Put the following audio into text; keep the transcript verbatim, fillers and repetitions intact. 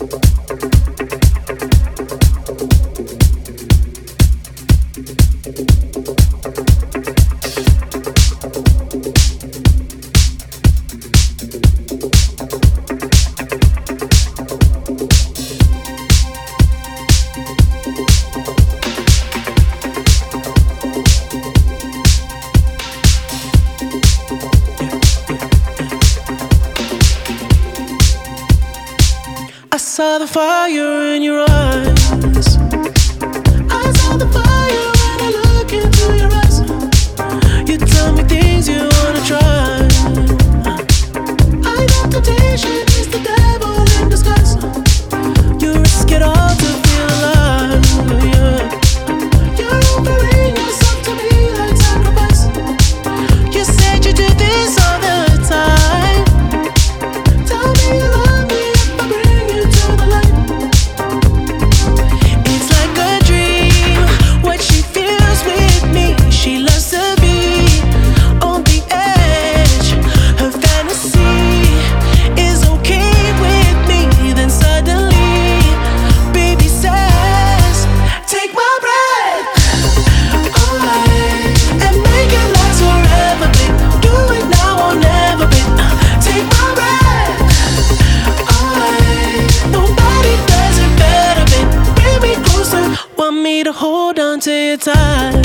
I saw the fire in your eyes. I saw the fire when I look into your eyes. You tell me things you wanna try. I know temptation is the devil in disguise. You risk it all to feel alive, yeah. You're offering yourself to me like sacrifice. You said you do this all the time. Tell me you love me if I bring you to the light. It's like a dream, what she feels with me. She loves to be on the edge. Her fantasy is okay with me. Then suddenly, baby says, take my breath away and make it last forever, babe. Do it now or never, babe. Take my breath away. Nobody does it better, babe. Bring me closer, want me to hold on to your tight.